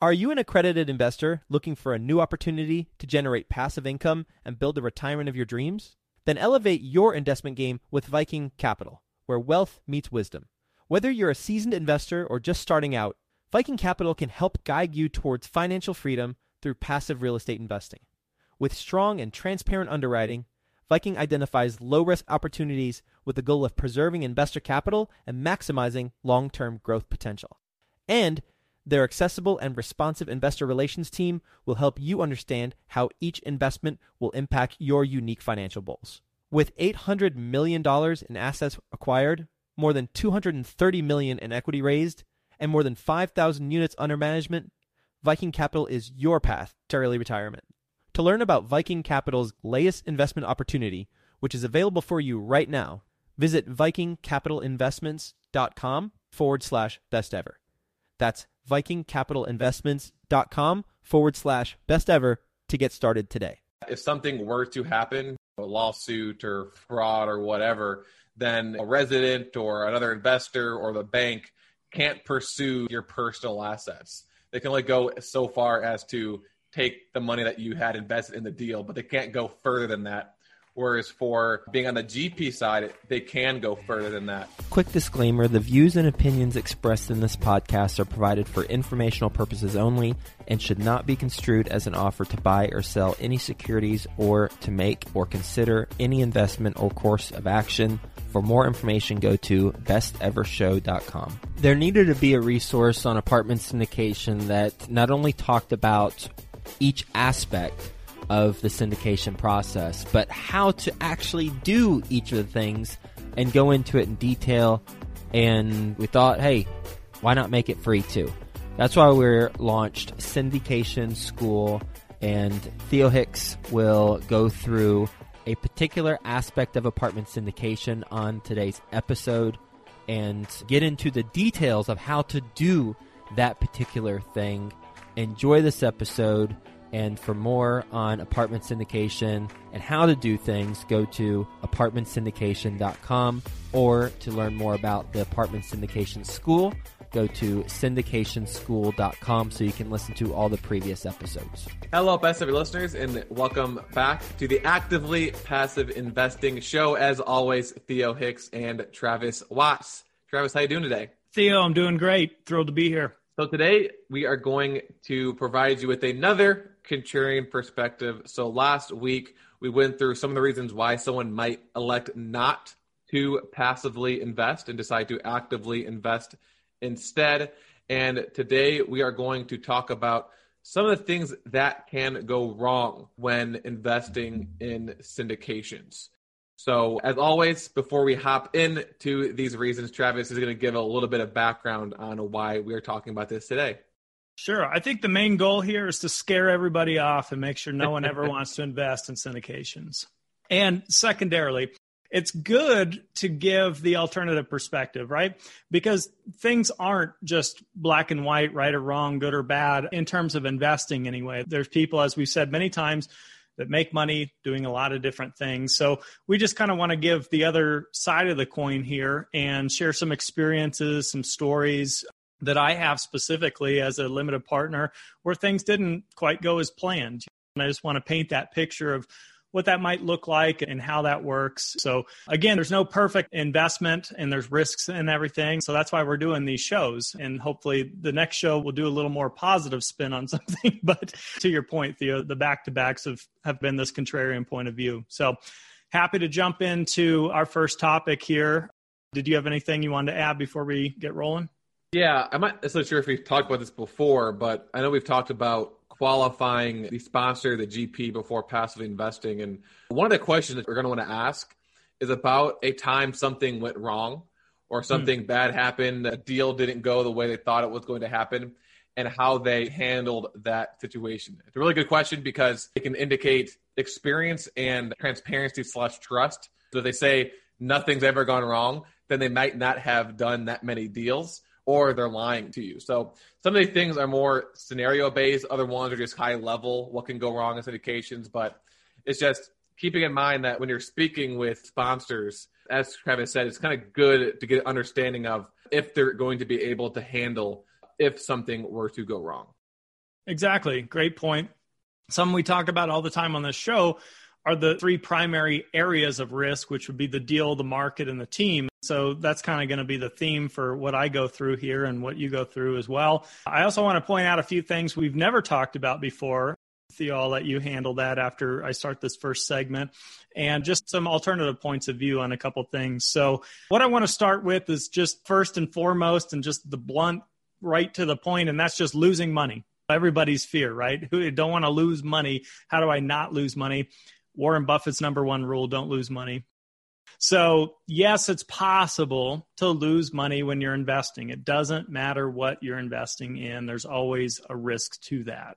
Are you an accredited investor looking for a new opportunity to generate passive income and build the retirement of your dreams? Then elevate your investment game with Viking Capital, where wealth meets wisdom. Whether you're a seasoned investor or just starting out, Viking Capital can help guide you towards financial freedom through passive real estate investing. With strong and transparent underwriting, Viking identifies low-risk opportunities with the goal of preserving investor capital and maximizing long-term growth potential. And their accessible and responsive investor relations team will help you understand how each investment will impact your unique financial goals. With $800 million in assets acquired, more than $230 million in equity raised, and more than 5,000 units under management, Viking Capital is your path to early retirement. To learn about Viking Capital's latest investment opportunity, which is available for you right now, visit vikingcapitalinvestments.com/best ever. That's vikingcapitalinvestments.com/best ever to get started today. If something were to happen, a lawsuit or fraud or whatever, then a resident or another investor or the bank can't pursue your personal assets. They can only go so far as to take the money that you had invested in the deal, but they can't go further than that. Whereas for being on the GP side, they can go further than that. Quick disclaimer, the views and opinions expressed in this podcast are provided for informational purposes only and should not be construed as an offer to buy or sell any securities or to make or consider any investment or course of action. For more information, go to bestevershow.com. There needed to be a resource on apartment syndication that not only talked about each aspect of the syndication process, but how to actually do each of the things and go into it in detail. And we thought, hey, why not make it free too? That's why we launched Syndication School, and Theo Hicks will go through a particular aspect of apartment syndication on today's episode and get into the details of how to do that particular thing. Enjoy this episode. And for more on apartment syndication and how to do things, go to apartmentsyndication.com, or to learn more about the Apartment Syndication School, go to syndicationschool.com so you can listen to all the previous episodes. Hello, Best Ever listeners, and welcome back to the Actively Passive Investing Show. As always, Theo Hicks and Travis Watts. Travis, how you doing today? Theo, I'm doing great. Thrilled to be here. So today we are going to provide you with another contrarian perspective. So last week we went through some of the reasons why someone might elect not to passively invest and decide to actively invest instead. And today we are going to talk about some of the things that can go wrong when investing in syndications. So as always, before we hop into these reasons, Travis is going to give a little bit of background on why we are talking about this today. Sure. I think the main goal here is to scare everybody off and make sure no one ever wants to invest in syndications. And secondarily, it's good to give the alternative perspective, right? Because things aren't just black and white, right or wrong, good or bad in terms of investing anyway. There's people, as we've said many times, that make money doing a lot of different things. So we just kind of want to give the other side of the coin here and share some experiences, some stories that I have specifically as a limited partner where things didn't quite go as planned. And I just want to paint that picture of what that might look like and how that works. So again, there's no perfect investment and there's risks and everything. So that's why we're doing these shows. And hopefully the next show will do a little more positive spin on something. But to your point, Theo, the back-to-backs have been this contrarian point of view. So happy to jump into our first topic here. Did you have anything you wanted to add before we get rolling? Yeah, I'm not necessarily sure if we've talked about this before, but I know we've talked about qualifying the sponsor, the GP, before passively investing. And one of the questions that we're going to want to ask is about a time something went wrong or something bad happened, a deal didn't go the way they thought it was going to happen, and how they handled that situation. It's a really good question because it can indicate experience and transparency/trust. So if they say nothing's ever gone wrong, then they might not have done that many deals, or they're lying to you. So some of these things are more scenario-based. Other ones are just high-level, what can go wrong in syndications. But it's just keeping in mind that when you're speaking with sponsors, as Travis said, it's kind of good to get an understanding of if they're going to be able to handle if something were to go wrong. Exactly. Great point. Something we talk about all the time on this show are the three primary areas of risk, which would be the deal, the market, and the team. So that's kind of going to be the theme for what I go through here and what you go through as well. I also want to point out a few things we've never talked about before. Theo, I'll let you handle that after I start this first segment, and just some alternative points of view on a couple things. So what I want to start with is just first and foremost, and just the blunt, right to the point, and that's just losing money. Everybody's fear, right? Who don't want to lose money. How do I not lose money? Warren Buffett's number one rule, don't lose money. So yes, it's possible to lose money when you're investing. It doesn't matter what you're investing in. There's always a risk to that.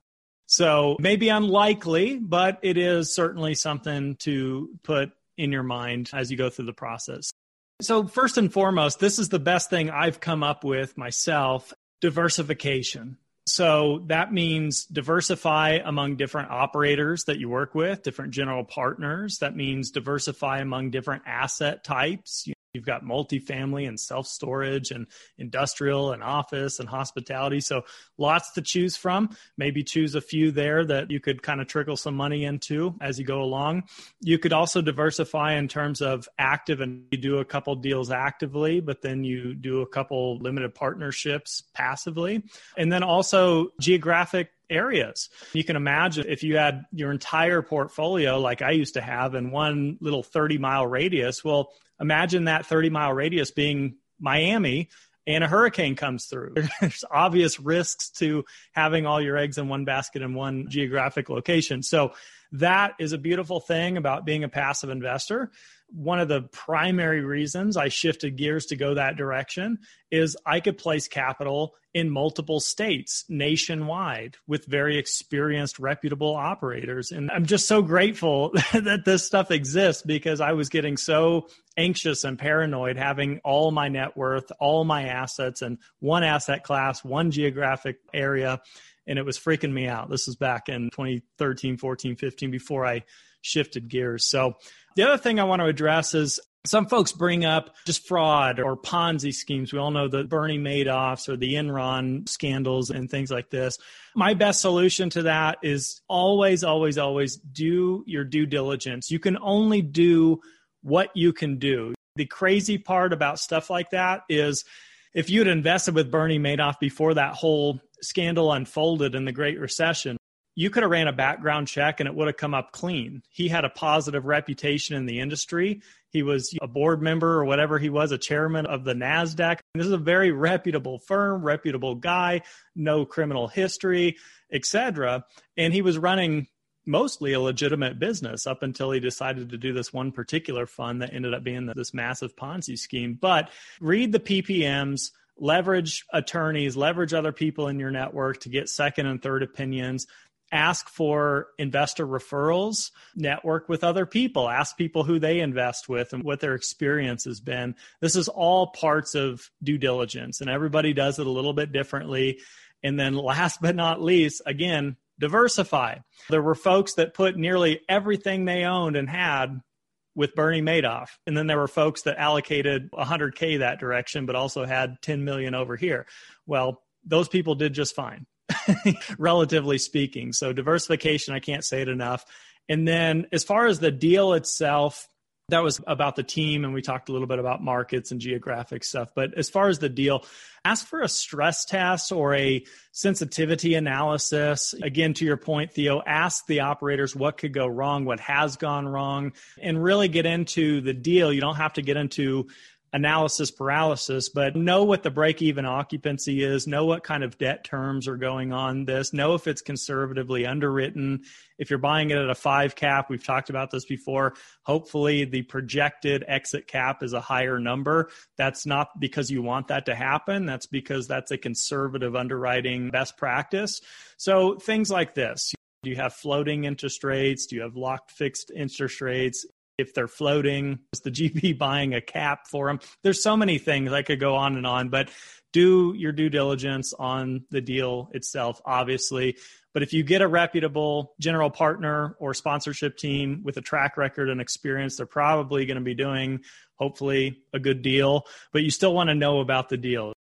So maybe unlikely, but it is certainly something to put in your mind as you go through the process. So first and foremost, this is the best thing I've come up with myself, diversification. So that means diversify among different operators that you work with, different general partners. That means diversify among different asset types. You've got multifamily and self-storage and industrial and office and hospitality. So lots to choose from. Maybe choose a few there that you could kind of trickle some money into as you go along. You could also diversify in terms of active, and you do a couple deals actively, but then you do a couple limited partnerships passively. And then also geographic areas. You can imagine if you had your entire portfolio, like I used to have, in one little 30-mile radius. Well, imagine that 30-mile radius being Miami and a hurricane comes through. There's obvious risks to having all your eggs in one basket in one geographic location. So that is a beautiful thing about being a passive investor. One of the primary reasons I shifted gears to go that direction is I could place capital in multiple states nationwide with very experienced, reputable operators. And I'm just so grateful that this stuff exists, because I was getting so anxious and paranoid having all my net worth, all my assets in one asset class, one geographic area. And it was freaking me out. This was back in 2013, 14, 15, before I shifted gears. So the other thing I want to address is some folks bring up just fraud or Ponzi schemes. We all know the Bernie Madoffs or the Enron scandals and things like this. My best solution to that is always, always, always do your due diligence. You can only do what you can do. The crazy part about stuff like that is if you had invested with Bernie Madoff before that whole scandal unfolded in the Great Recession, you could have ran a background check and it would have come up clean. He had a positive reputation in the industry. He was a board member or whatever he was, a chairman of the NASDAQ. This is a very reputable firm, reputable guy, no criminal history, etc. And he was running mostly a legitimate business up until he decided to do this one particular fund that ended up being this massive Ponzi scheme. But read the PPMs, leverage attorneys, leverage other people in your network to get second and third opinions. Ask for investor referrals, network with other people, ask people who they invest with and what their experience has been. This is all parts of due diligence, and everybody does it a little bit differently. And then last but not least, again, diversify. There were folks that put nearly everything they owned and had with Bernie Madoff. And then there were folks that allocated $100K that direction, but also had 10 million over here. Well, those people did just fine. Relatively speaking. So diversification, I can't say it enough. And then as far as the deal itself, that was about the team, and we talked a little bit about markets and geographic stuff. But as far as the deal, ask for a stress test or a sensitivity analysis. Again, to your point, Theo, ask the operators what could go wrong, what has gone wrong, and really get into the deal. You don't have to get into analysis paralysis, but know what the break-even occupancy is, know what kind of debt terms are going on this, know if it's conservatively underwritten. If you're buying it at a 5 cap, we've talked about this before, hopefully the projected exit cap is a higher number. That's not because you want that to happen. That's because that's a conservative underwriting best practice. So things like this. Do you have floating interest rates? Do you have locked fixed interest rates? If they're floating, is the GP buying a cap for them? There's so many things. I could go on, but do your due diligence on the deal itself, obviously. But if you get a reputable general partner or sponsorship team with a track record and experience, they're probably going to be doing, hopefully, a good deal. But you still want to know about the deal.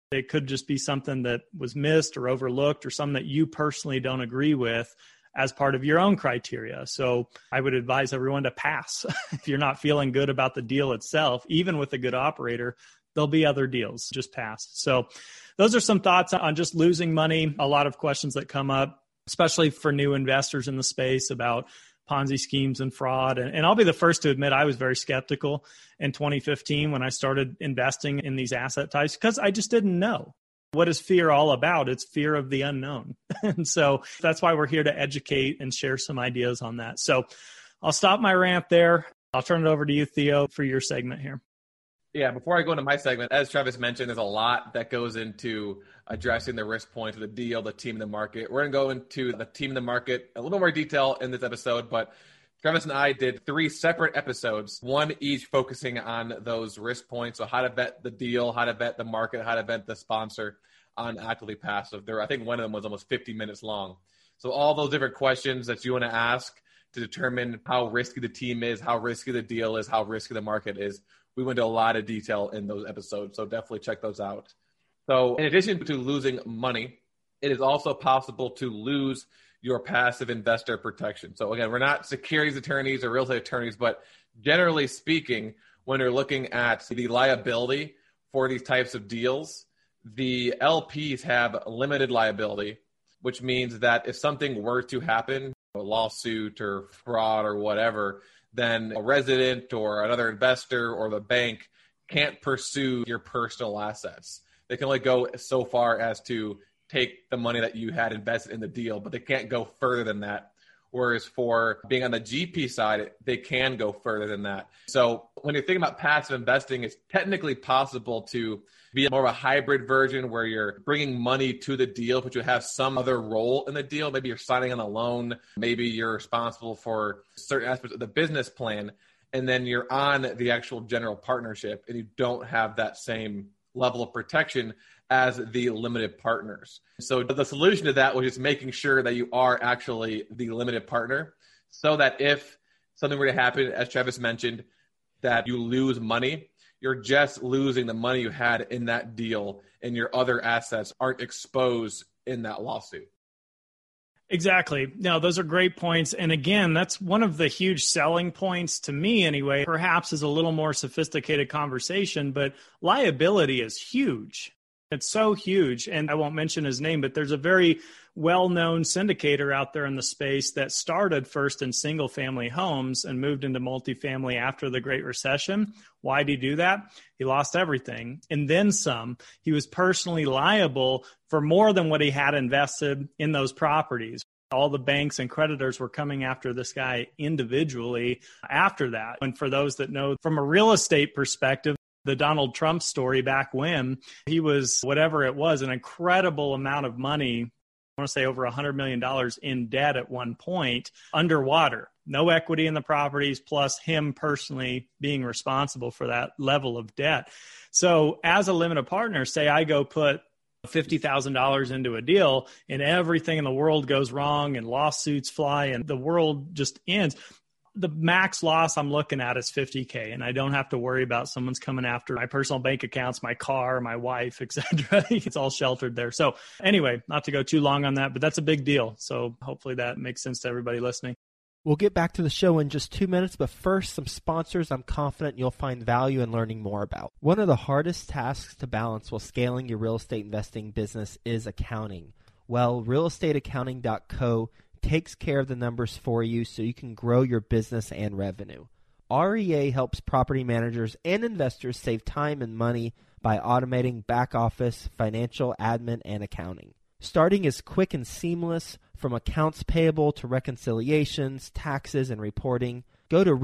It could just be something that was missed or overlooked or something that you personally don't agree with as part of your own criteria. So I would advise everyone to pass. If you're not feeling good about the deal itself, even with a good operator, there'll be other deals. Just pass. So those are some thoughts on just losing money. A lot of questions that come up, especially for new investors in the space, about Ponzi schemes and fraud. And I'll be the first to admit I was very skeptical in 2015 when I started investing in these asset types because I just didn't know. What is fear all about? It's fear of the unknown. And so that's why we're here to educate and share some ideas on that. So I'll stop my rant there. I'll turn it over to you, Theo, for your segment here. Yeah, before I go into my segment, as Travis mentioned, there's a lot that goes into addressing the risk points of the deal, the team, and the market. We're going to go into the team and the market a little more detail in this episode, but Travis and I did 3 separate episodes, one each focusing on those risk points. So how to vet the deal, how to vet the market, how to vet the sponsor on Actively Passive. I think one of them was almost 50 minutes long. So all those different questions that you want to ask to determine how risky the team is, how risky the deal is, how risky the market is. We went into a lot of detail in those episodes, so definitely check those out. So in addition to losing money, it is also possible to lose your passive investor protection. So again, we're not securities attorneys or real estate attorneys, but generally speaking, when you're looking at the liability for these types of deals, the LPs have limited liability, which means that if something were to happen, a lawsuit or fraud or whatever, then a resident or another investor or the bank can't pursue your personal assets. They can only go so far as to take the money that you had invested in the deal, but they can't go further than that. Whereas for being on the GP side, they can go further than that. So when you're thinking about passive investing, it's technically possible to be more of a hybrid version where you're bringing money to the deal, but you have some other role in the deal. Maybe you're signing on a loan. Maybe you're responsible for certain aspects of the business plan. And then you're on the actual general partnership and you don't have that same level of protection as the limited partners. So the solution to that was just making sure that you are actually the limited partner so that if something were to happen, as Travis mentioned, that you lose money, you're just losing the money you had in that deal and your other assets aren't exposed in that lawsuit. Exactly. No, those are great points. And again, that's one of the huge selling points to me anyway, perhaps is a little more sophisticated conversation, but liability is huge. It's so huge. And I won't mention his name, but there's a very well-known syndicator out there in the space that started first in single-family homes and moved into multifamily after the Great Recession. Why did he do that? He lost everything and then some. He was personally liable for more than what he had invested in those properties. All the banks and creditors were coming after this guy individually after that. And for those that know from a real estate perspective, the Donald Trump story back when he was, whatever it was, an incredible amount of money, I want to say over $100 million in debt at one point, underwater. No equity in the properties, plus him personally being responsible for that level of debt. So as a limited partner, say I go put $50,000 into a deal and everything in the world goes wrong and lawsuits fly and the world just ends. The max loss I'm looking at is $50K, and I don't have to worry about someone's coming after my personal bank accounts, my car, my wife, etc. It's all sheltered there. So anyway, not to go too long on that, but that's a big deal. So hopefully that makes sense to everybody listening. We'll get back to the show in just 2 minutes, but first, some sponsors I'm confident you'll find value in learning more about. One of the hardest tasks to balance while scaling your real estate investing business is accounting. Well, realestateaccounting.co takes care of the numbers for you so you can grow your business and revenue. REA helps property managers and investors save time and money by automating back office, financial, admin, and accounting. Starting is quick and seamless, from accounts payable to reconciliations, taxes, and reporting. Go to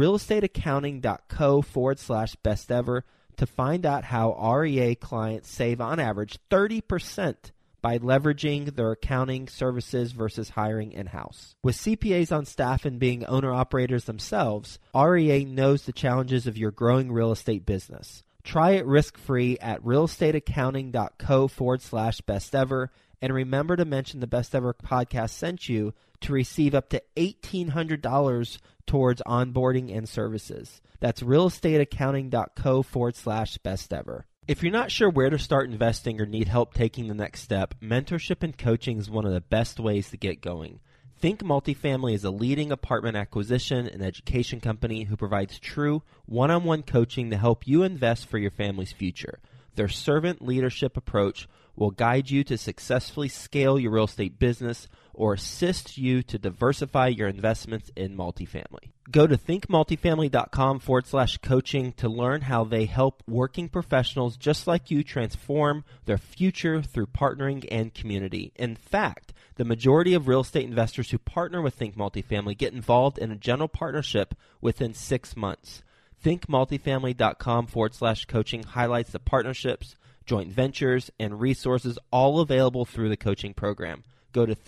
realestateaccounting.co/best ever to find out how REA clients save on average 30% by leveraging their accounting services versus hiring in-house. With CPAs on staff and being owner-operators themselves, REA knows the challenges of your growing real estate business. Try it risk-free at realestateaccounting.co/best ever, and remember to mention the Best Ever podcast sent you to receive up to $1,800 towards onboarding and services. That's realestateaccounting.co/best ever. If you're not sure where to start investing or need help taking the next step, mentorship and coaching is one of the best ways to get going. Think Multifamily is a leading apartment acquisition and education company who provides true one-on-one coaching to help you invest for your family's future. Their servant leadership approach will guide you to successfully scale your real estate business or assist you to diversify your investments in multifamily. Go to thinkmultifamily.com/coaching to learn how they help working professionals just like you transform their future through partnering and community. In fact, the majority of real estate investors who partner with Think Multifamily get involved in a general partnership within 6 months. thinkmultifamily.com/coaching highlights the partnerships, joint ventures, and resources all available through the coaching program. Go to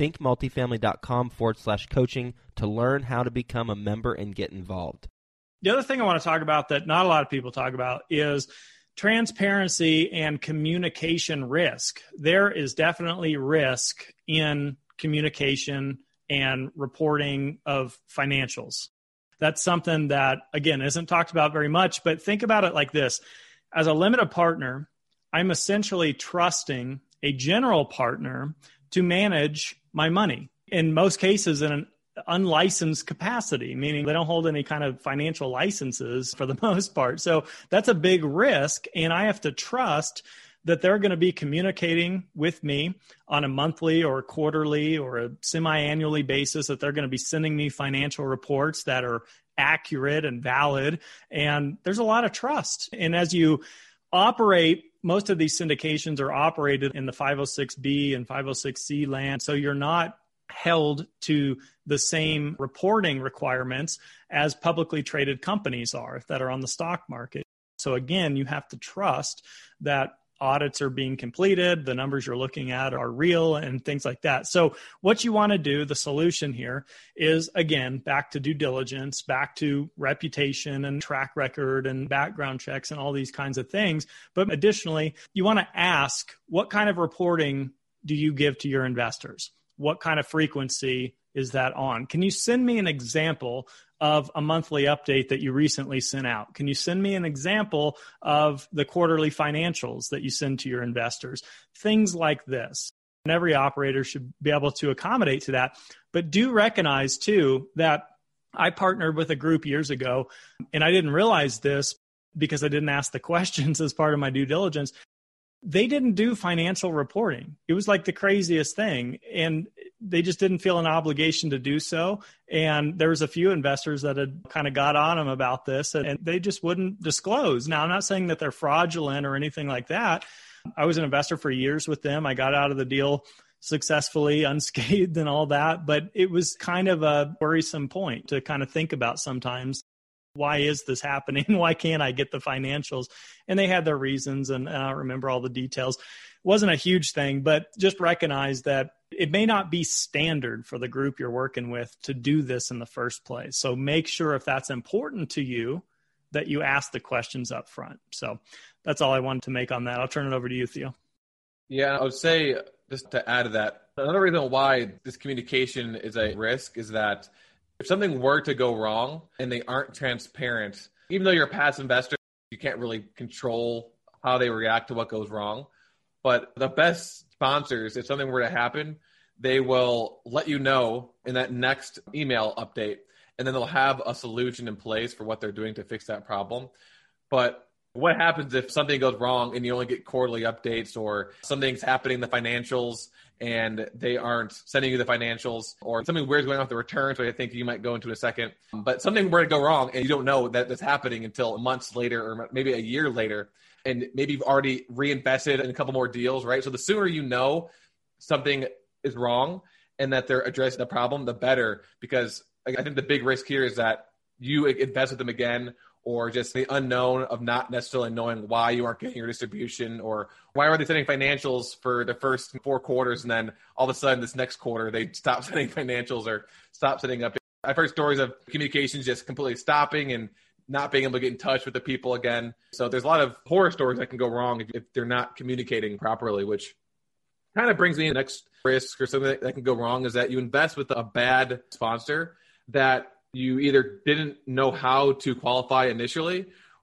thinkmultifamily.com/coaching to learn how to become a member and get involved. The other thing I want to talk about that not a lot of people talk about is transparency and communication risk. There is definitely risk in communication and reporting of financials. That's something that, again, isn't talked about very much, but think about it like this. As a limited partner, I'm essentially trusting a general partner to manage my money. In most cases, in an unlicensed capacity, meaning they don't hold any kind of financial licenses for the most part. So that's a big risk. And I have to trust that they're going to be communicating with me on a monthly or quarterly or a semi-annually basis, that they're going to be sending me financial reports that are accurate and valid. And there's a lot of trust. And as you operate, most of these syndications are operated in the 506B and 506C land. So you're not held to the same reporting requirements as publicly traded companies are that are on the stock market. So again, you have to trust that audits are being completed, the numbers you're looking at are real, and things like that. So what you want to do, the solution here is, again, back to due diligence, back to reputation and track record and background checks and all these kinds of things. But additionally, you want to ask, what kind of reporting do you give to your investors? What kind of frequency is that on? Can you send me an example of a monthly update that you recently sent out? Can you send me an example of the quarterly financials that you send to your investors? Things like this. And every operator should be able to accommodate to that. But do recognize, too, that I partnered with a group years ago, and I didn't realize this because I didn't ask the questions as part of my due diligence. They didn't do financial reporting. It was like the craziest thing. And they just didn't feel an obligation to do so. And there was a few investors that had kind of got on them about this, and they just wouldn't disclose. Now, I'm not saying that they're fraudulent or anything like that. I was an investor for years with them. I got out of the deal successfully, unscathed and all that. But it was kind of a worrisome point to kind of think about sometimes. Why is this happening? Why can't I get the financials? And they had their reasons, and I don't remember all the details. It wasn't a huge thing, but just recognize that it may not be standard for the group you're working with to do this in the first place. So make sure, if that's important to you, that you ask the questions up front. So that's all I wanted to make on that. I'll turn it over to you, Theo. Yeah, I would say, just to add to that, another reason why this communication is a risk is that if something were to go wrong and they aren't transparent, even though you're a passive investor, you can't really control how they react to what goes wrong. But the best sponsors, if something were to happen, they will let you know in that next email update, and then they'll have a solution in place for what they're doing to fix that problem. But what happens if something goes wrong and you only get quarterly updates, or something's happening in the financials and they aren't sending you the financials, or something weird's going on with the returns, which I think you might go into in a second. But something were to go wrong and you don't know that that's happening until months later, or maybe a year later, and maybe you've already reinvested in a couple more deals, right? So the sooner you know something is wrong and that they're addressing the problem, the better, because I think the big risk here is that you invest with them again, or just the unknown of not necessarily knowing why you aren't getting your distribution, or why are they sending financials for the first 4 quarters, and then all of a sudden this next quarter they stop sending financials or stop setting up. I've heard stories of communications just completely stopping and not being able to get in touch with the people again. So there's a lot of horror stories that can go wrong if they're not communicating properly, which kind of brings me to the next risk, or something that can go wrong, is that you invest with a bad sponsor that you either didn't know how to qualify initially,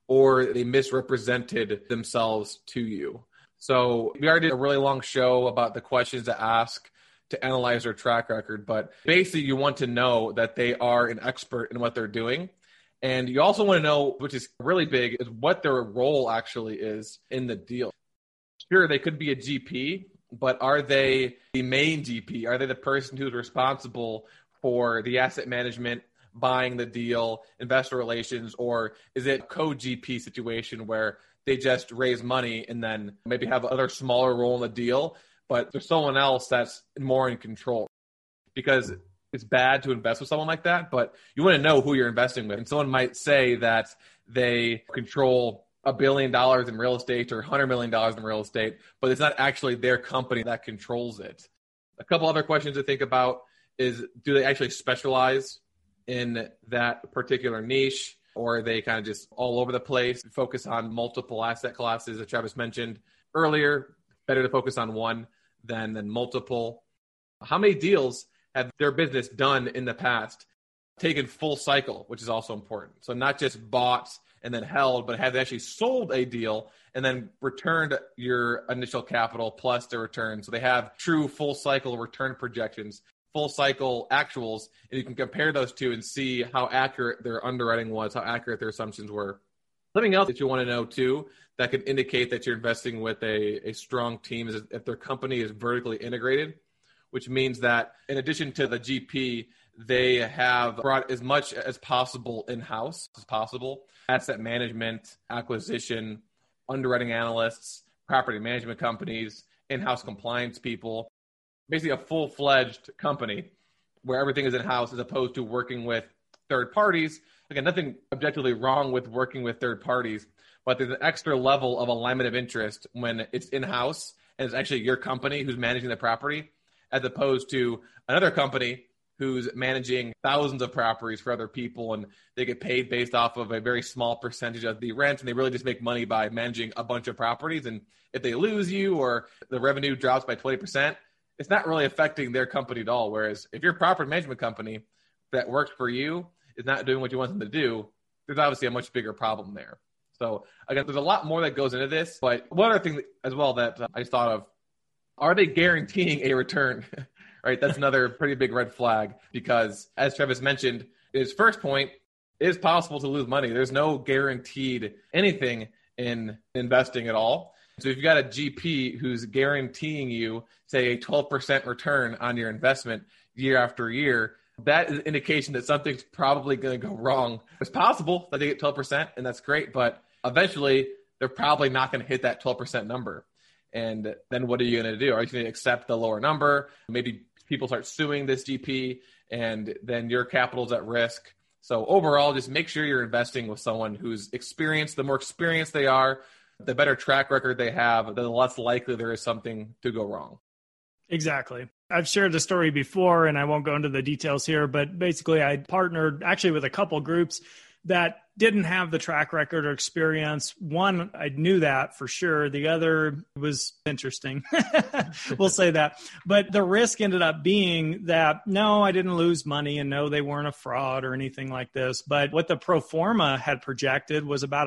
or they misrepresented themselves to you. So we already did a really long show about the questions to ask to analyze their track record, but basically you want to know that they are an expert in what they're doing. And you also want to know, which is really big, is what their role actually is in the deal. Sure, they could be a GP, but are they the main GP? Are they the person who's responsible for the asset management, buying the deal, investor relations, or is it a co-GP situation where they just raise money and then maybe have another smaller role in the deal, but there's someone else that's more in control? Because it's bad to invest with someone like that, but you want to know who you're investing with. And someone might say that they control $1 billion in real estate or $100 million in real estate, but it's not actually their company that controls it. A couple other questions to think about is, do they actually specialize in that particular niche, or are they kind of just all over the place, focus on multiple asset classes, as Travis mentioned earlier? Better to focus on one than multiple. How many deals have their business done in the past, taken full cycle, which is also important. So not just bought and then held, but have they actually sold a deal and then returned your initial capital plus the return. So they have true full cycle return projections, full cycle actuals, and you can compare those two and see how accurate their underwriting was, how accurate their assumptions were. Something else that you want to know too that can indicate that you're investing with a strong team is if their company is vertically integrated, which means that in addition to the GP, they have brought as much as possible in-house as possible: asset management, acquisition, underwriting analysts, property management companies, in-house compliance people, basically a full-fledged company where everything is in-house as opposed to working with third parties. Again, nothing objectively wrong with working with third parties, but there's an extra level of alignment of interest when it's in-house and it's actually your company who's managing the property, as opposed to another company who's managing thousands of properties for other people, and they get paid based off of a very small percentage of the rent, and they really just make money by managing a bunch of properties. And if they lose you or the revenue drops by 20%, it's not really affecting their company at all. Whereas if your property management company that works for you is not doing what you want them to do, there's obviously a much bigger problem there. So again, there's a lot more that goes into this, but one other thing as well that I just thought of, are they guaranteeing a return? Right? That's another pretty big red flag, because as Travis mentioned, his first point, it is possible to lose money. There's no guaranteed anything in investing at all. So if you've got a GP who's guaranteeing you, say, a 12% return on your investment year after year, that is an indication that something's probably going to go wrong. It's possible that they get 12%, and that's great, but eventually they're probably not going to hit that 12% number. And then what are you going to do? Are you going to accept the lower number? Maybe people start suing this GP, and then your capital's at risk. So overall, just make sure you're investing with someone who's experienced. The more experienced they are, the better track record they have, the less likely there is something to go wrong. Exactly. I've shared the story before, and I won't go into the details here, but basically I partnered actually with a couple groups that didn't have the track record or experience. One, I knew that for sure. The other was interesting. We'll say that. But the risk ended up being that, no, I didn't lose money, and no, they weren't a fraud or anything like this. But what the pro forma had projected was about a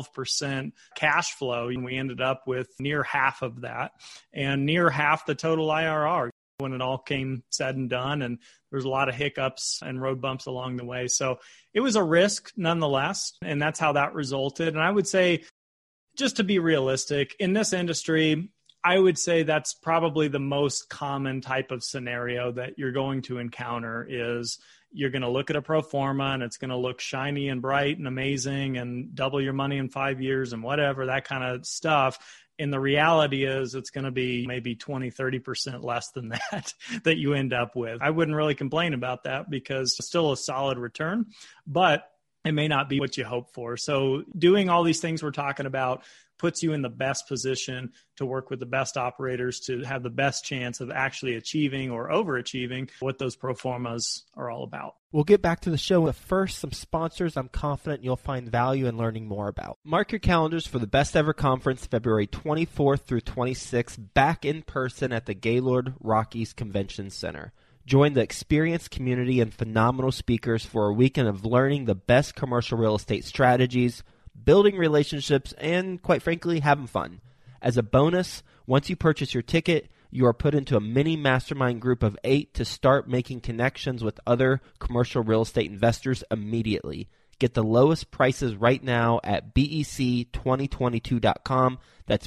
12% cash flow. And we ended up with near half of that and near half the total IRR when it all came said and done. And there's a lot of hiccups and road bumps along the way. So it was a risk nonetheless. And that's how that resulted. And I would say, just to be realistic, in this industry, I would say that's probably the most common type of scenario that you're going to encounter is you're going to look at a pro forma and it's going to look shiny and bright and amazing and double your money in 5 years and whatever, that kind of stuff. And the reality is it's going to be maybe 20, 30% less than that you end up with. I wouldn't really complain about that because it's still a solid return, but it may not be what you hope for. So doing all these things we're talking about puts you in the best position to work with the best operators to have the best chance of actually achieving or overachieving what those pro formas are all about. We'll get back to the show, but first, some sponsors I'm confident you'll find value in learning more about. Mark your calendars for the Best Ever Conference, February 24th through 26th, back in person at the Gaylord Rockies Convention Center. Join the experienced community and phenomenal speakers for a weekend of learning the best commercial real estate strategies, building relationships, and quite frankly, having fun. As a bonus, once you purchase your ticket, you are put into a mini mastermind group of 8 to start making connections with other commercial real estate investors immediately. Get the lowest prices right now at BEC2022.com. That's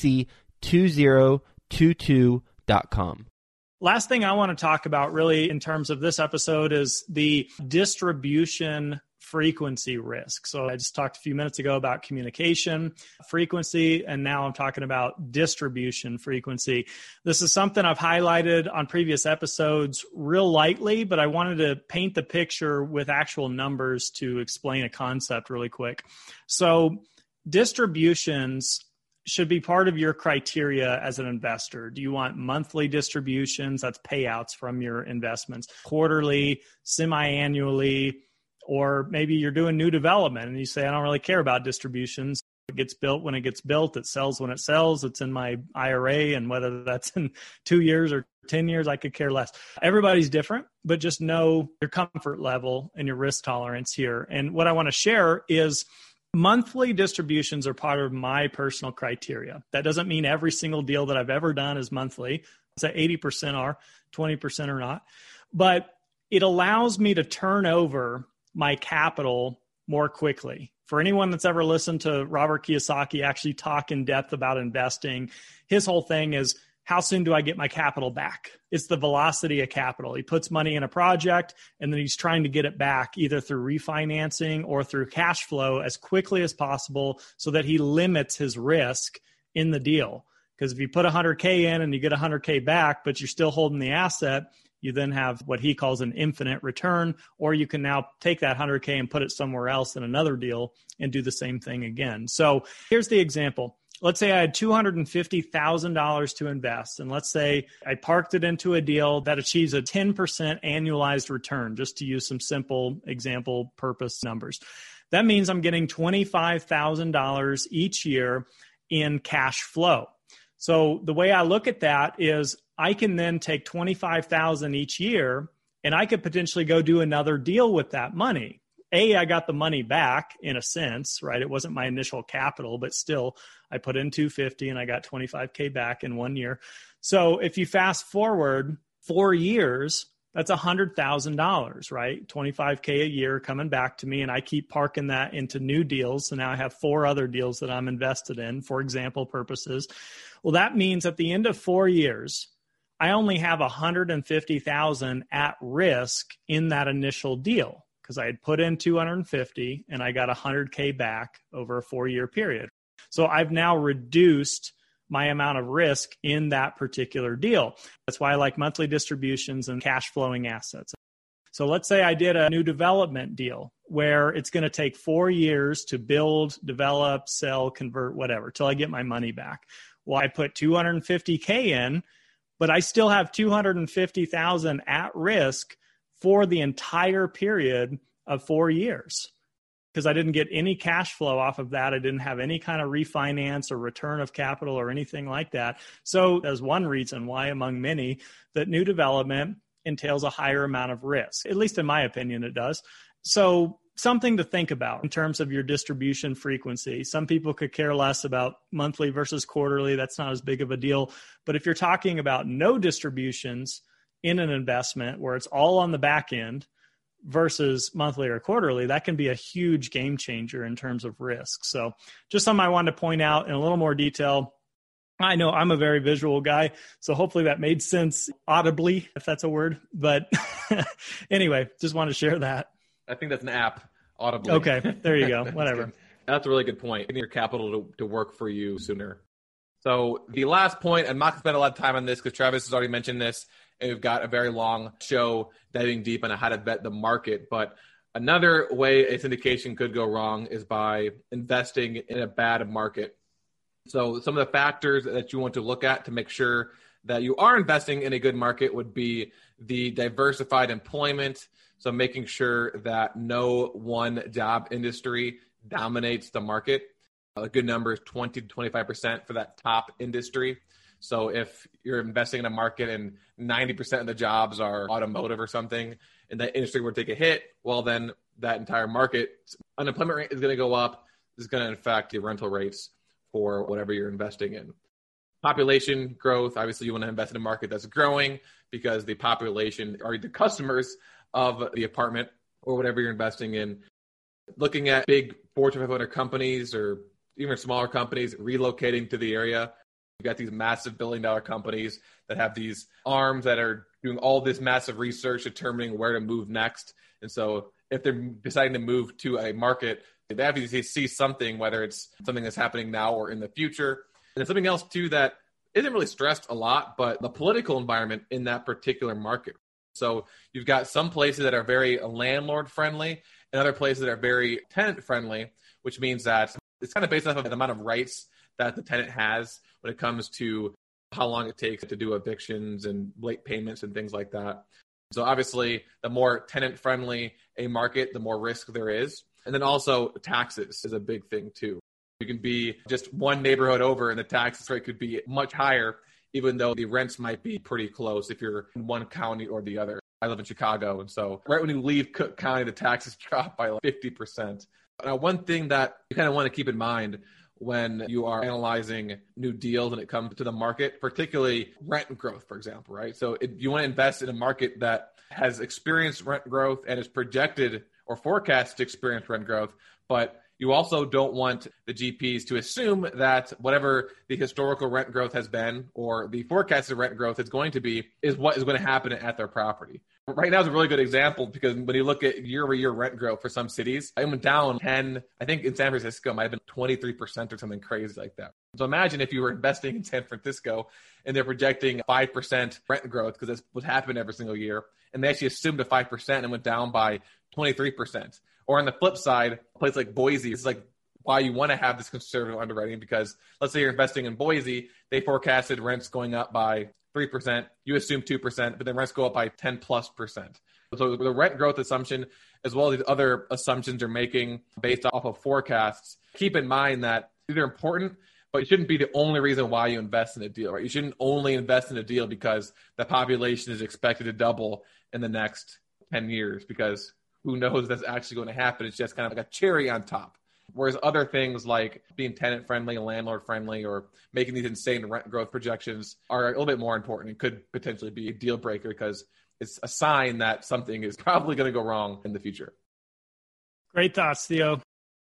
BEC2022.com. Last thing I want to talk about really in terms of this episode is the distribution frequency risk. So I just talked a few minutes ago about communication frequency, and now I'm talking about distribution frequency. This is something I've highlighted on previous episodes real lightly, but I wanted to paint the picture with actual numbers to explain a concept really quick. So distributions should be part of your criteria as an investor. Do you want monthly distributions? That's payouts from your investments, quarterly, semi-annually, or maybe you're doing new development and you say, I don't really care about distributions. It gets built when it gets built. It sells when it sells. It's in my IRA. And whether that's in 2 years or 10 years, I could care less. Everybody's different, but just know your comfort level and your risk tolerance here. And what I want to share is monthly distributions are part of my personal criteria. That doesn't mean every single deal that I've ever done is monthly. It's at 80% are, 20% are not. But it allows me to turn over my capital more quickly. For anyone that's ever listened to Robert Kiyosaki actually talk in depth about investing, his whole thing is, how soon do I get my capital back? It's the velocity of capital. He puts money in a project and then he's trying to get it back either through refinancing or through cash flow as quickly as possible so that he limits his risk in the deal. Because if you put 100K in and you get 100K back, but you're still holding the asset, you then have what he calls an infinite return, or you can now take that 100K and put it somewhere else in another deal and do the same thing again. So here's the example. Let's say I had $250,000 to invest, and let's say I parked it into a deal that achieves a 10% annualized return, just to use some simple example purpose numbers. That means I'm getting $25,000 each year in cash flow. So the way I look at that is I can then take $25,000 each year and I could potentially go do another deal with that money. I got the money back in a sense, right? It wasn't my initial capital, but still I put in $250 and I got $25K back in 1 year. So if you fast forward 4 years, that's $100,000, right? $25K a year coming back to me, and I keep parking that into new deals. So now I have 4 other deals that I'm invested in for example purposes. Well, that means at the end of 4 years, I only have $150,000 at risk in that initial deal because I had put in $250 and I got $100K back over a 4-year period. So I've now reduced my amount of risk in that particular deal. That's why I like monthly distributions and cash flowing assets. So let's say I did a new development deal where it's going to take 4 years to build, develop, sell, convert, whatever, till I get my money back. Well, I put $250K in, but I still have $250,000 at risk for the entire period of 4 years because I didn't get any cash flow off of that. I didn't have any kind of refinance or return of capital or anything like that. So there's one reason why, among many, that new development entails a higher amount of risk. At least in my opinion, it does. So something to think about in terms of your distribution frequency. Some people could care less about monthly versus quarterly. That's not as big of a deal. But if you're talking about no distributions in an investment where it's all on the back end versus monthly or quarterly, that can be a huge game changer in terms of risk. So just something I wanted to point out in a little more detail. I know I'm a very visual guy, so hopefully that made sense audibly, if that's a word. But anyway, just wanted to share that. I think that's an app, Audibly. Okay, there you go. Whatever. That's a really good point. Getting your capital to work for you sooner. So the last point, I'm not going to spend a lot of time on this because Travis has already mentioned this, and we've got a very long show diving deep on how to bet the market. But another way a syndication could go wrong is by investing in a bad market. So some of the factors that you want to look at to make sure that you are investing in a good market would be the diversified employment. So making sure that no one job industry dominates the market. A good number is 20 to 25% for that top industry. So if you're investing in a market and 90% of the jobs are automotive or something, and that industry were to take a hit, well, then that entire market, unemployment rate is going to go up. is going to affect the rental rates for whatever you're investing in. Population growth, obviously you want to invest in a market that's growing because the population are the customers of the apartment or whatever you're investing in. Looking at big Fortune 500 companies or even smaller companies relocating to the area. You've got these massive billion-dollar companies that have these arms that are doing all this massive research determining where to move next. And so if they're deciding to move to a market, they have to see something, whether it's something that's happening now or in the future. And something else, too, that isn't really stressed a lot, but the political environment in that particular market. So you've got some places that are very landlord-friendly and other places that are very tenant-friendly, which means that it's kind of based off of the amount of rights that the tenant has when it comes to how long it takes to do evictions and late payments and things like that. So obviously, the more tenant-friendly a market, the more risk there is. And then also taxes is a big thing too. You can be just one neighborhood over and the taxes rate could be much higher, even though the rents might be pretty close if you're in one county or the other. I live in Chicago, and so right when you leave Cook County, the taxes drop by like 50%. Now, one thing that you kind of want to keep in mind when you are analyzing new deals when it comes to the market, particularly rent growth, for example, right? So if you want to invest in a market that has experienced rent growth and is projected or forecast to experience rent growth, but you also don't want the GPs to assume that whatever the historical rent growth has been or the forecasted rent growth is going to be is what is going to happen at their property. Right now is a really good example because when you look at year-over-year rent growth for some cities, I went down 10, I think in San Francisco, it might have been 23% or something crazy like that. So imagine if you were investing in San Francisco and they're projecting 5% rent growth because that's what happened every single year, and they actually assumed a 5% and went down by 23%. Or on the flip side, a place like Boise, it's like why you want to have this conservative underwriting because let's say you're investing in Boise, they forecasted rents going up by 3%, you assume 2%, but then rents go up by 10+%. So the rent growth assumption, as well as the other assumptions you're making based off of forecasts, keep in mind that these are important, but it shouldn't be the only reason why you invest in a deal, right? You shouldn't only invest in a deal because the population is expected to double in the next 10 years because who knows that's actually going to happen. It's just kind of like a cherry on top. Whereas other things like being tenant-friendly and landlord-friendly or making these insane rent growth projections are a little bit more important and could potentially be a deal breaker because it's a sign that something is probably going to go wrong in the future. Great thoughts, Theo.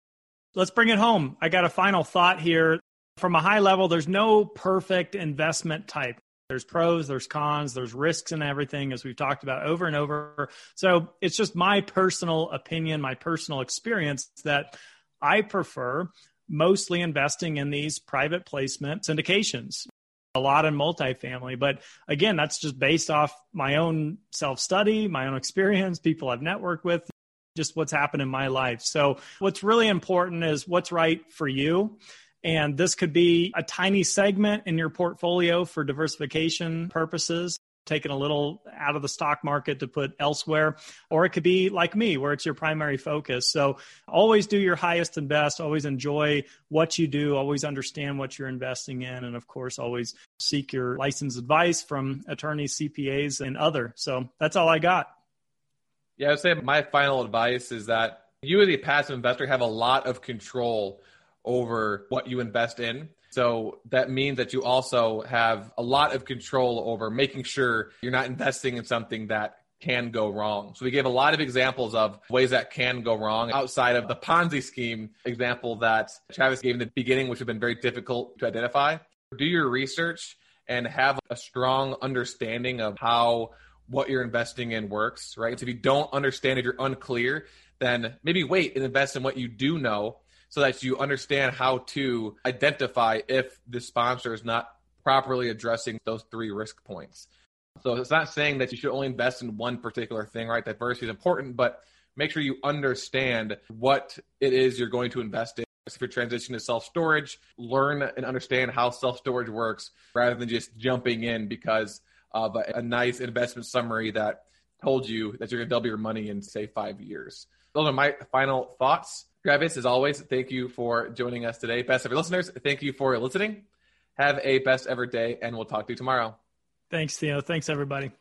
Let's bring it home. I got a final thought here. From a high level, there's no perfect investment type. There's pros, there's cons, there's risks and everything, as we've talked about over and over. So it's just my personal opinion, my personal experience that I prefer mostly investing in these private placement syndications, a lot in multifamily. But again, that's just based off my own self-study, my own experience, people I've networked with, just what's happened in my life. So what's really important is what's right for you. And this could be a tiny segment in your portfolio for diversification purposes, taking a little out of the stock market to put elsewhere, or it could be like me, where it's your primary focus. So always do your highest and best, always enjoy what you do, always understand what you're investing in, and of course, always seek your licensed advice from attorneys, CPAs, and other. So that's all I got. Yeah, I'd say my final advice is that you as a passive investor have a lot of control over what you invest in. So that means that you also have a lot of control over making sure you're not investing in something that can go wrong. So we gave a lot of examples of ways that can go wrong outside of the Ponzi scheme example that Travis gave in the beginning, which have been very difficult to identify. Do your research and have a strong understanding of how what you're investing in works, right? So if you don't understand, if you're unclear, then maybe wait and invest in what you do know, so that you understand how to identify if the sponsor is not properly addressing those 3 risk points. So it's not saying that you should only invest in one particular thing, right? Diversity is important, but make sure you understand what it is you're going to invest in. If you're transitioning to self-storage, learn and understand how self-storage works rather than just jumping in because of a nice investment summary that told you that you're going to double your money in, say, 5 years. Those are my final thoughts. Travis, as always, thank you for joining us today. Best ever listeners, thank you for listening. Have a best ever day, and we'll talk to you tomorrow. Thanks, Theo. Thanks, everybody.